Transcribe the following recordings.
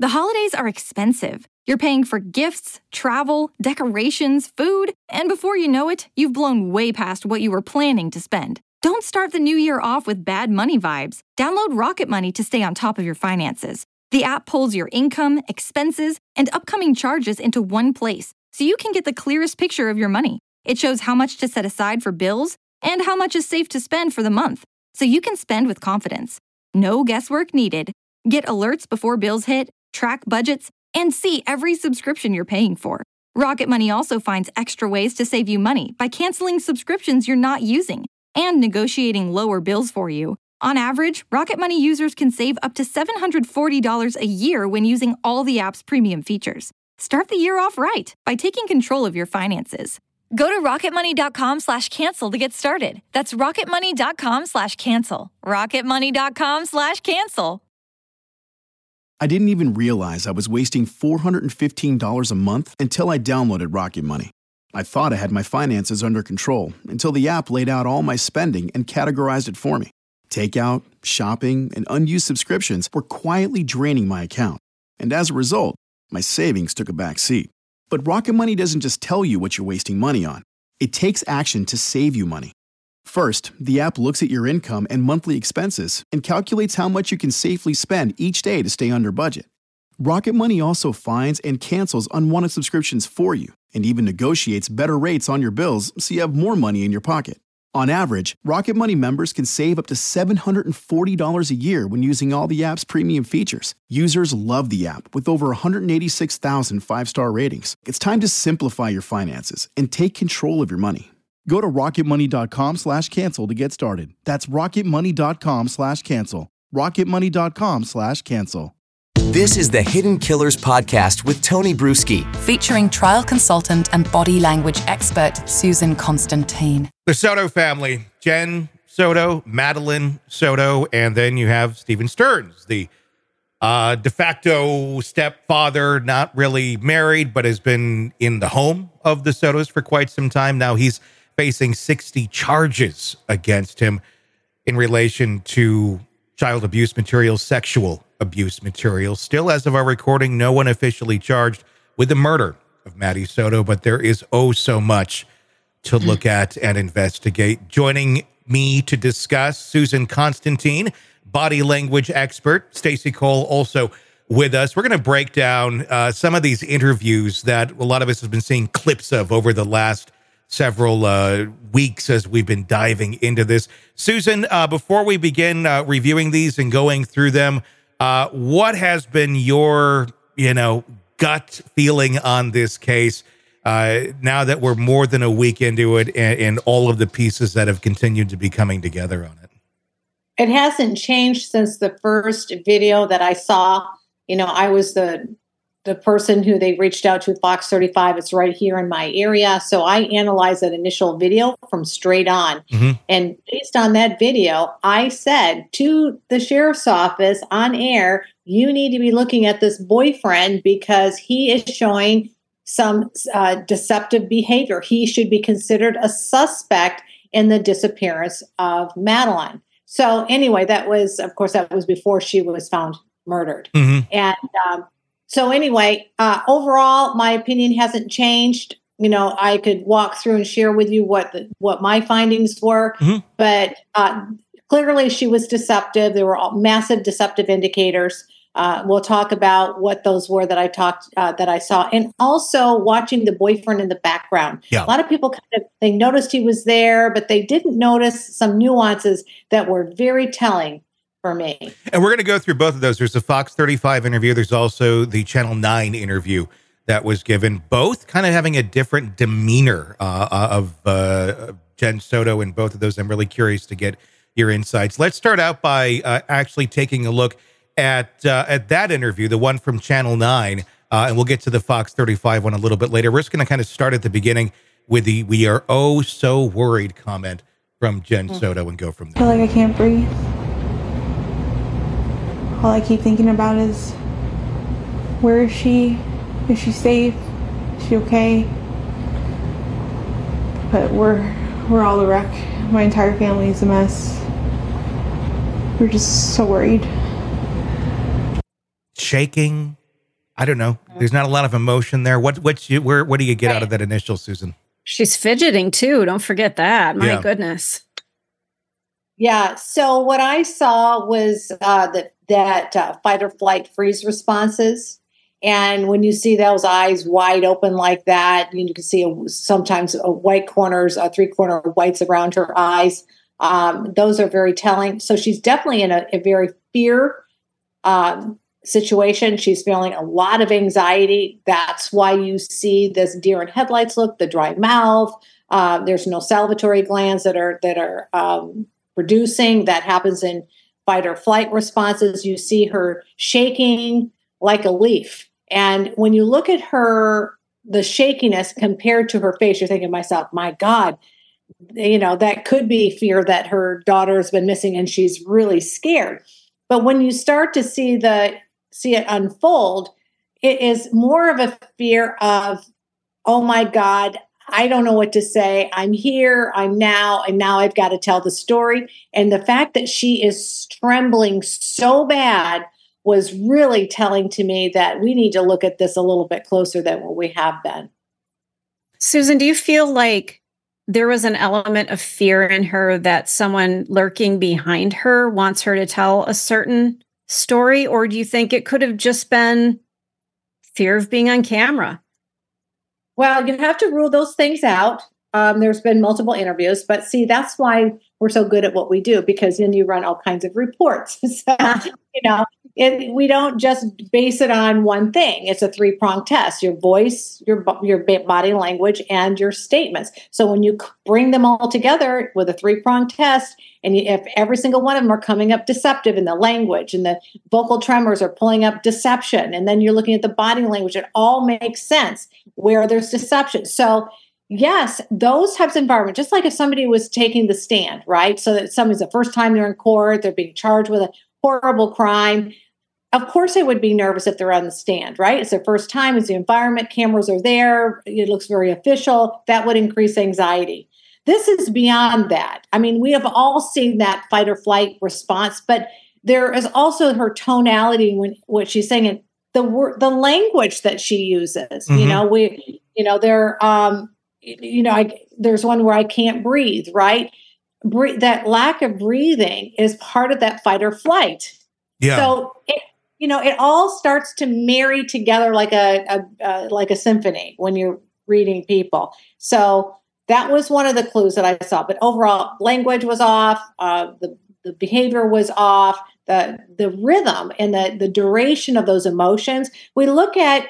The holidays are expensive. You're paying for gifts, travel, decorations, food, and before you know it, you've blown way past what you were planning to spend. Don't start the new year off with bad money vibes. Download Rocket Money to stay on top of your finances. The app pulls your income, expenses, and upcoming charges into one place, so you can get the clearest picture of your money. It shows how much to set aside for bills and how much is safe to spend for the month, so you can spend with confidence. No guesswork needed. Get alerts before bills hit, track budgets, and see every subscription you're paying for. Rocket Money also finds extra ways to save you money by canceling subscriptions you're not using and negotiating lower bills for you. On average, Rocket Money users can save up to $740 a year when using all the app's premium features. Start the year off right by taking control of your finances. Go to rocketmoney.com/cancel to get started. That's rocketmoney.com/cancel. rocketmoney.com/cancel. I didn't even realize I was wasting $415 a month until I downloaded Rocket Money. I thought I had my finances under control until the app laid out all my spending and categorized it for me. Takeout, shopping, and unused subscriptions were quietly draining my account. And as a result, my savings took a back seat. But Rocket Money doesn't just tell you what you're wasting money on. It takes action to save you money. First, the app looks at your income and monthly expenses and calculates how much you can safely spend each day to stay under budget. Rocket Money also finds and cancels unwanted subscriptions for you and even negotiates better rates on your bills so you have more money in your pocket. On average, Rocket Money members can save up to $740 a year when using all the app's premium features. Users love the app with over 186,000 five-star ratings. It's time to simplify your finances and take control of your money. Go to rocketmoney.com/cancel to get started. That's rocketmoney.com/cancel. rocketmoney.com/cancel. This is the Hidden Killers podcast with Tony Bruschi, featuring trial consultant and body language expert Susan Constantine. The Soto family, Jen Soto, Madeline Soto, and then you have Stephen Stearns, the de facto stepfather, not really married, but has been in the home of the Sotos for quite some time. Now he's facing 60 charges against him in relation to child abuse material, sexual abuse material. Still, as of our recording, no one officially charged with the murder of Maddie Soto, but there is so much to look at and investigate. Joining me to discuss, Susan Constantine, body language expert. Stacey Cole also with us. We're going to break down some of these interviews that a lot of us have been seeing clips of over the last several weeks as we've been diving into this. Susan, before we begin reviewing these and going through them, what has been your, gut feeling on this case now that we're more than a week into it and all of the pieces that have continued to be coming together on it? It hasn't changed since the first video that I saw. I was the person who they reached out to, Fox 35. It's right here in my area. So I analyzed that initial video from straight on. Mm-hmm. And based on that video, I said to the sheriff's office on air, you need to be looking at this boyfriend because he is showing some deceptive behavior. He should be considered a suspect in the disappearance of Madeline. So anyway, that was before she was found murdered. Mm-hmm. And so anyway, overall, my opinion hasn't changed. I could walk through and share with you what my findings were, mm-hmm. but clearly she was deceptive. There were all massive deceptive indicators. We'll talk about what those were that I saw, and also watching the boyfriend in the background. Yeah. A lot of people they noticed he was there, but they didn't notice some nuances that were very telling for me. And we're going to go through both of those. There's a Fox 35 interview. There's also the Channel 9 interview that was given, both kind of having a different demeanor of Jen Soto in both of those. I'm really curious to get your insights. Let's start out by actually taking a look at that interview, the one from Channel 9, and we'll get to the Fox 35 one a little bit later. We're just going to kind of start at the beginning with the "we are so worried" comment from Jen Soto and go from there. I feel like I can't breathe. All I keep thinking about is, where is she? Is she safe? Is she okay? But we're all a wreck. My entire family is a mess. We're just so worried. Shaking, I don't know. There's not a lot of emotion there. What do you get out of that initial, Susan? She's fidgeting too. Don't forget that. My goodness. Yeah. So what I saw was that fight or flight freeze responses. And when you see those eyes wide open like that, you can see sometimes white corners, 3-corner whites around her eyes. Those are very telling. So she's definitely in a very fear situation. She's feeling a lot of anxiety. That's why you see this deer in headlights look, the dry mouth. There's no salivatory glands that are producing. That happens in fight or flight responses. You see her shaking like a leaf. And when you look at her, the shakiness compared to her face, you're thinking to myself, my God, that could be fear that her daughter has been missing and she's really scared. But when you start to see it unfold, it is more of a fear of, oh my God, I don't know what to say. I'm here, and now I've got to tell the story. And the fact that she is trembling so bad was really telling to me that we need to look at this a little bit closer than what we have been. Susan, do you feel like there was an element of fear in her that someone lurking behind her wants her to tell a certain story? Or do you think it could have just been fear of being on camera? Well, you have to rule those things out. There's been multiple interviews, but see, that's why we're so good at what we do, because then you run all kinds of reports. So, we don't just base it on one thing. It's a 3-pronged test: your voice, your body language, and your statements. So when you bring them all together with a 3-pronged test, and if every single one of them are coming up deceptive in the language, and the vocal tremors are pulling up deception, and then you're looking at the body language, it all makes sense where there's deception. So yes, those types of environment, just like if somebody was taking the stand, right? So that somebody's the first time they're in court, they're being charged with a horrible crime. Of course, they would be nervous if they're on the stand, right? It's their first time. It's the environment. Cameras are there. It looks very official. That would increase anxiety. This is beyond that. I mean, we have all seen that fight or flight response, but there is also her tonality when what she's saying, and the language that she uses. There's one where I can't breathe, right? That lack of breathing is part of that fight or flight. Yeah. So it all starts to marry together like a symphony when you're reading people. So that was one of the clues that I saw. But overall, language was off. The behavior was off. The rhythm and the duration of those emotions. We look at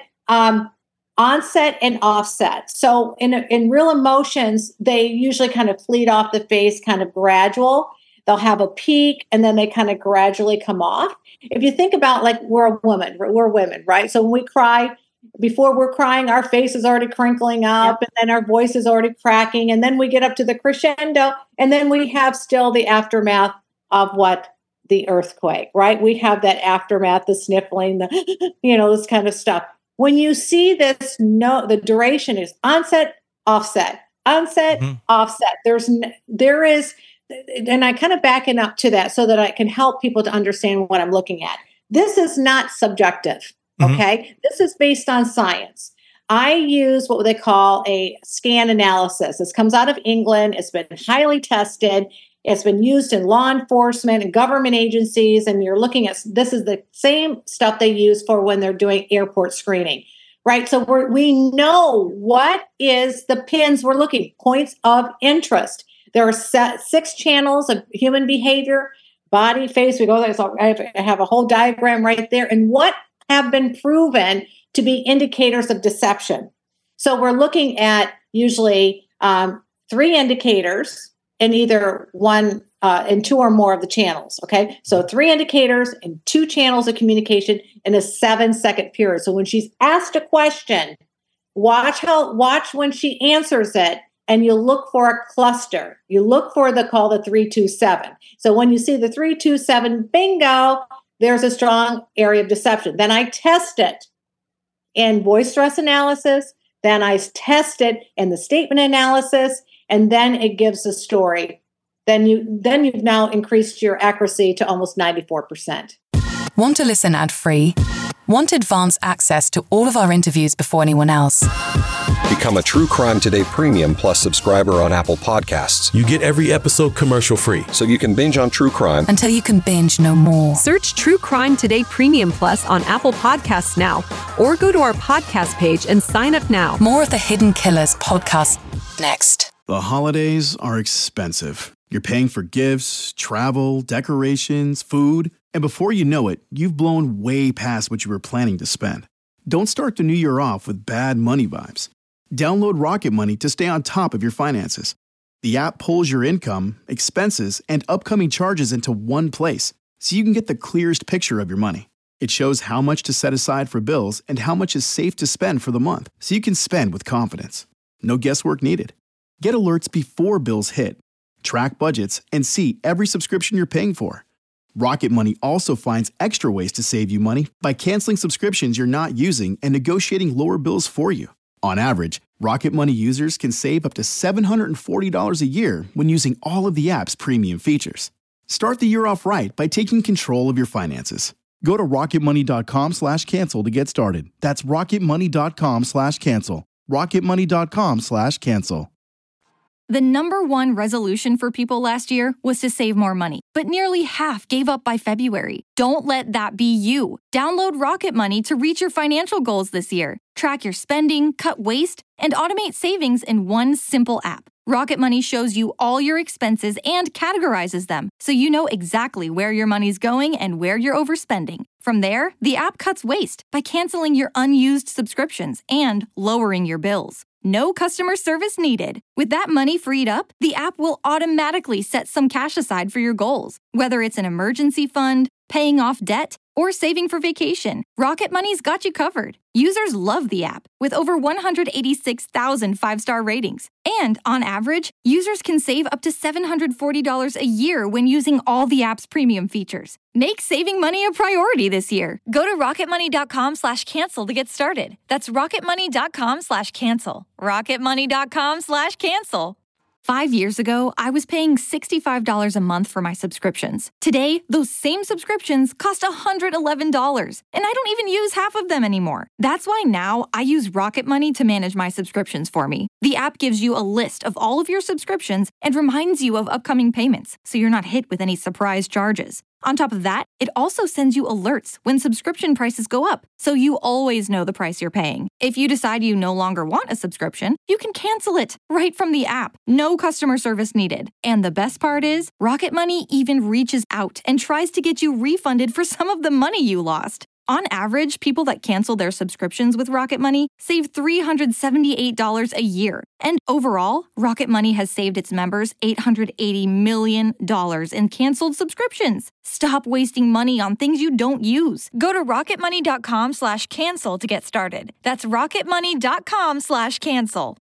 onset and offset. So in real emotions, they usually kind of fleet off the face, kind of gradual. They'll have a peak and then they kind of gradually come off. If you think about, like, we're women, right? So when we cry, before we're crying, our face is already crinkling up, and then our voice is already cracking. And then we get up to the crescendo, and then we have still the aftermath of the earthquake, right? We have that aftermath, the sniffling, this kind of stuff. When you see this, the duration is onset, offset, offset. There is, and I kind of backing up to that so that I can help people to understand what I'm looking at. This is not subjective, okay? This is based on science. I use what they call a scan analysis. This comes out of England. It's been highly tested. It's been used in law enforcement and government agencies. And you're looking at, this is the same stuff they use for when they're doing airport screening, right? So we know what is the pins we're looking, points of interest. There are 6 channels of human behavior, body, face. We go there. So I have a whole diagram right there. And what have been proven to be indicators of deception. So we're looking at usually 3 indicators in either one and 2 or more of the channels. Okay. So 3 indicators and 2 channels of communication in a 7-second period. So when she's asked a question, watch when she answers it. And you look for a cluster. You look for the 3-2-7. So when you see the 3-2-7, bingo, there's a strong area of deception. Then I test it in voice stress analysis. Then I test it in the statement analysis, and then it gives a story. Then you've now increased your accuracy to almost 94%. Want to listen ad-free? Want advance access to all of our interviews before anyone else? Become a True Crime Today Premium Plus subscriber on Apple Podcasts. You get every episode commercial-free. So you can binge on true crime until you can binge no more. Search True Crime Today Premium Plus on Apple Podcasts now, or go to our podcast page and sign up now. More of the Hidden Killers podcast next. The holidays are expensive. You're paying for gifts, travel, decorations, food, and before you know it, you've blown way past what you were planning to spend. Don't start the new year off with bad money vibes. Download Rocket Money to stay on top of your finances. The app pulls your income, expenses, and upcoming charges into one place, so you can get the clearest picture of your money. It shows how much to set aside for bills and how much is safe to spend for the month, so you can spend with confidence. No guesswork needed. Get alerts before bills hit, track budgets, and see every subscription you're paying for. Rocket Money also finds extra ways to save you money by canceling subscriptions you're not using and negotiating lower bills for you. On average, Rocket Money users can save up to $740 a year when using all of the app's premium features. Start the year off right by taking control of your finances. Go to rocketmoney.com/cancel to get started. That's rocketmoney.com/cancel. rocketmoney.com/cancel. The number one resolution for people last year was to save more money, but nearly half gave up by February. Don't let that be you. Download Rocket Money to reach your financial goals this year. Track your spending, cut waste, and automate savings in one simple app. Rocket Money shows you all your expenses and categorizes them, so you know exactly where your money's going and where you're overspending. From there, the app cuts waste by canceling your unused subscriptions and lowering your bills. No customer service needed. With that money freed up, the app will automatically set some cash aside for your goals. Whether it's an emergency fund, paying off debt, or saving for vacation, Rocket Money's got you covered. Users love the app, with over 186,000 five-star ratings. And on average, users can save up to $740 a year when using all the app's premium features. Make saving money a priority this year. Go to rocketmoney.com/cancel to get started. That's rocketmoney.com/cancel. rocketmoney.com/cancel. 5 years ago, I was paying $65 a month for my subscriptions. Today, those same subscriptions cost $111, and I don't even use half of them anymore. That's why now I use Rocket Money to manage my subscriptions for me. The app gives you a list of all of your subscriptions and reminds you of upcoming payments, so you're not hit with any surprise charges. On top of that, it also sends you alerts when subscription prices go up, so you always know the price you're paying. If you decide you no longer want a subscription, you can cancel it right from the app. No customer service needed. And the best part is, Rocket Money even reaches out and tries to get you refunded for some of the money you lost. On average, people that cancel their subscriptions with Rocket Money save $378 a year. And overall, Rocket Money has saved its members $880 million in canceled subscriptions. Stop wasting money on things you don't use. Go to rocketmoney.com/cancel to get started. That's rocketmoney.com/cancel.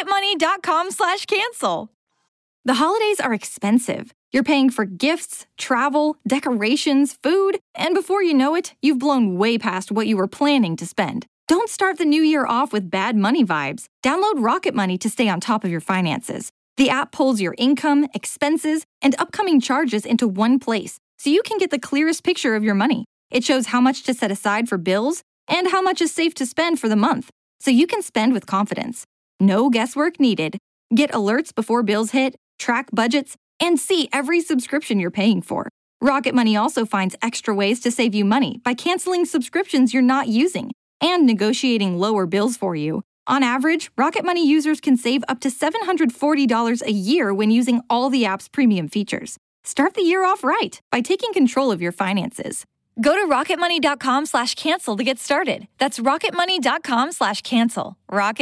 rocketmoney.com/cancel. The holidays are expensive. You're paying for gifts, travel, decorations, food, and before you know it, you've blown way past what you were planning to spend. Don't start the new year off with bad money vibes. Download Rocket Money to stay on top of your finances. The app pulls your income, expenses, and upcoming charges into one place, so you can get the clearest picture of your money. It shows how much to set aside for bills and how much is safe to spend for the month, so you can spend with confidence. No guesswork needed. Get alerts before bills hit, track budgets, and see every subscription you're paying for. Rocket Money also finds extra ways to save you money by canceling subscriptions you're not using and negotiating lower bills for you. On average, Rocket Money users can save up to $740 a year when using all the app's premium features. Start the year off right by taking control of your finances. Go to rocketmoney.com/cancel to get started. That's rocketmoney.com/cancel.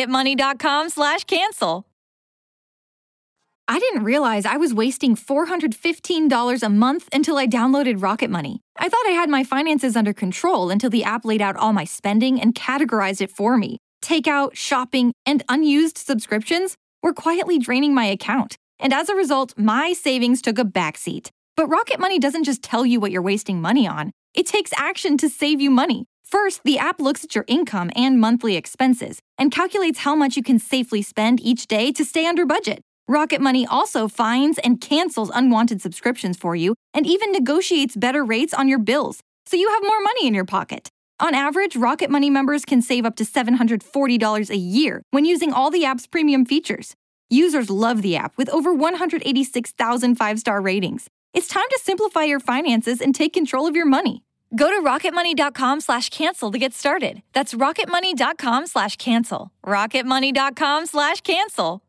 rocketmoney.com/cancel. I didn't realize I was wasting $415 a month until I downloaded Rocket Money. I thought I had my finances under control until the app laid out all my spending and categorized it for me. Takeout, shopping, and unused subscriptions were quietly draining my account. And as a result, my savings took a backseat. But Rocket Money doesn't just tell you what you're wasting money on. It takes action to save you money. First, the app looks at your income and monthly expenses and calculates how much you can safely spend each day to stay under budget. Rocket Money also finds and cancels unwanted subscriptions for you and even negotiates better rates on your bills, so you have more money in your pocket. On average, Rocket Money members can save up to $740 a year when using all the app's premium features. Users love the app with over 186,000 five-star ratings. It's time to simplify your finances and take control of your money. Go to rocketmoney.com/cancel to get started. That's rocketmoney.com/cancel. rocketmoney.com/cancel.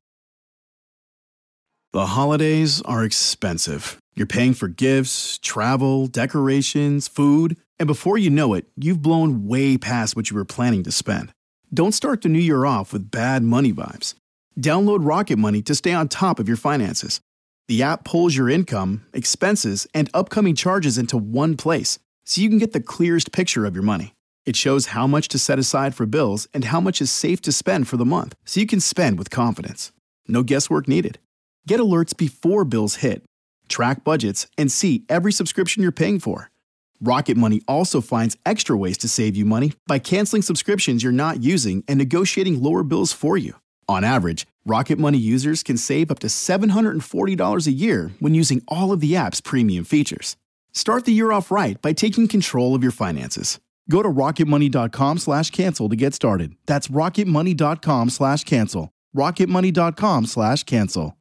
The holidays are expensive. You're paying for gifts, travel, decorations, food, and before you know it, you've blown way past what you were planning to spend. Don't start the new year off with bad money vibes. Download Rocket Money to stay on top of your finances. The app pulls your income, expenses, and upcoming charges into one place, so you can get the clearest picture of your money. It shows how much to set aside for bills and how much is safe to spend for the month, so you can spend with confidence. No guesswork needed. Get alerts before bills hit, track budgets, and see every subscription you're paying for. Rocket Money also finds extra ways to save you money by canceling subscriptions you're not using and negotiating lower bills for you. On average, Rocket Money users can save up to $740 a year when using all of the app's premium features. Start the year off right by taking control of your finances. Go to rocketmoney.com/cancel to get started. That's rocketmoney.com/cancel. rocketmoney.com/cancel.